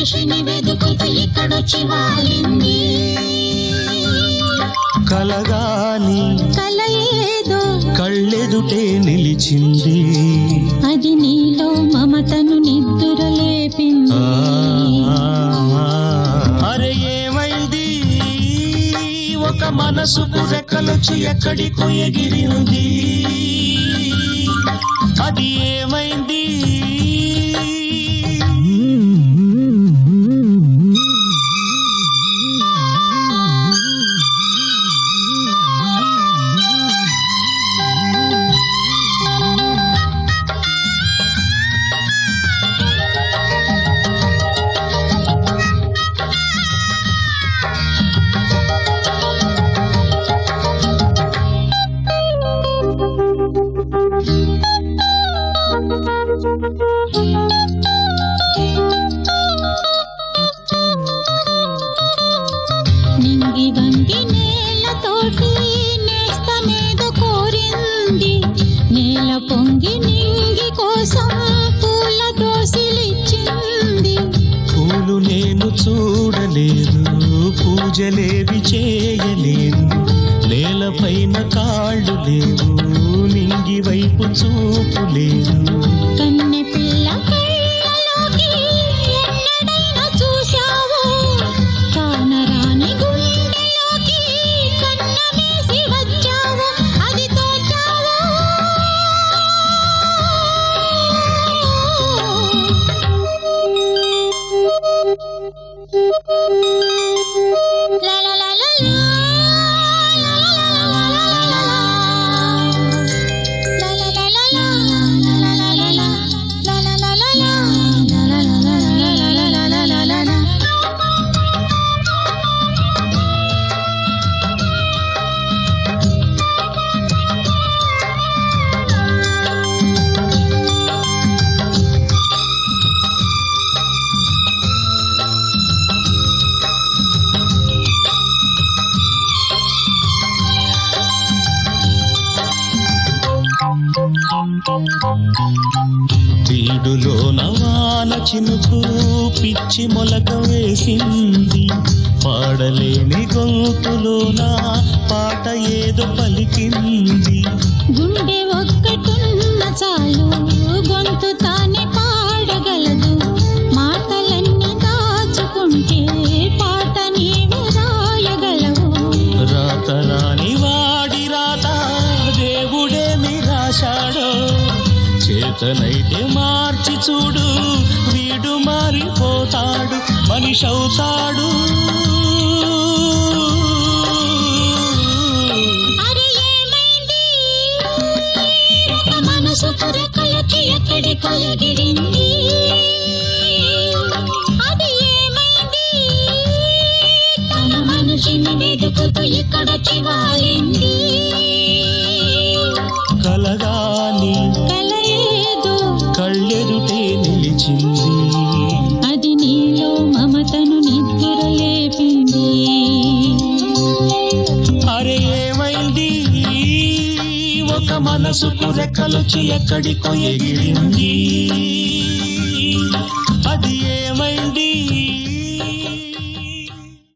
మనిషిని వెతుకుతూ ఇక్కడొచ్చి వాలింది. కలగాని కల ఏదో కళ్ళెదుటే నిలిచింది. అది నీలో మమతను నిద్దురలేపింది. అరే ఏమైంది, ఒక మనసుకు రెక్కలొచ్చి ఎక్కడికో ఎగిరింది. అది ఏమైంది, నింగి వంగి నేలతోటి నేస్తమేదో కోరింది. నేల పొంగి నింగి కోసం పూల దోసిలిచ్చింది. పూలు నేను చూడలేదు, పూజలేవి చేయలేదు. నేలపైన కాళ్ళు లేవు, నింగి వైపు చూపు లేదు. కన్నె పిల్ల కళ్ళలోకి ఎన్నడైనా చూశావో, కానరాని గుండెలోకి కన్నమేసి వచ్చావో, అది తోచావో. లా లా లా లా లా. తీడులో నవాన చినుకు పిచ్చి మొలక వేసింది. పాడలేని గొంతులోన పాట ఏదో పలికింది. గుండె ఒక్కటున్న చాలు గొంతు తానే పాడగలదు. మాటలన్నీ దాచుకుంటే పాట నీవు రాయగలవు. రాత రాని వాడి రాత దేవుడేమి రాశాడో, చేతనైతే మార్చి చూడు, వీడు మారిపోతాడు, మనిషవుతాడు. అరే ఏమైంది, ఒక మనసుకు రెక్కలొచ్చి ఎక్కడికో ఎగిరింది. అది ఏమైంది, తన మనిషిని వెతుకుతూ ఇక్కడొచ్చి వాలింది. కలగాని కల ఏదో కళ్ళెదుటే నిలిచింది. అది నీలో మమతను నిద్దురలేపింది. అరే ఏమైంది, ఒక మనసుకు రెక్కలొచ్చి ఎక్కడికో ఎగిరింది. అది ఏమైంది.